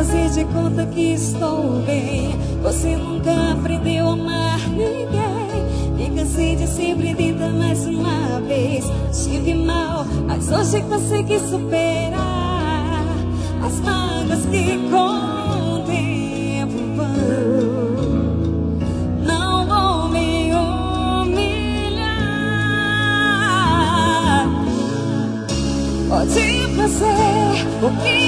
fazer de conta que estou bem. Você nunca aprendeu a amar ninguém. Me cansei de sempre tentar mais uma vez. Estive mal, mas hoje consegui superar as mágoas que com o tempo vão. Não vou me humilhar. Pode fazer o que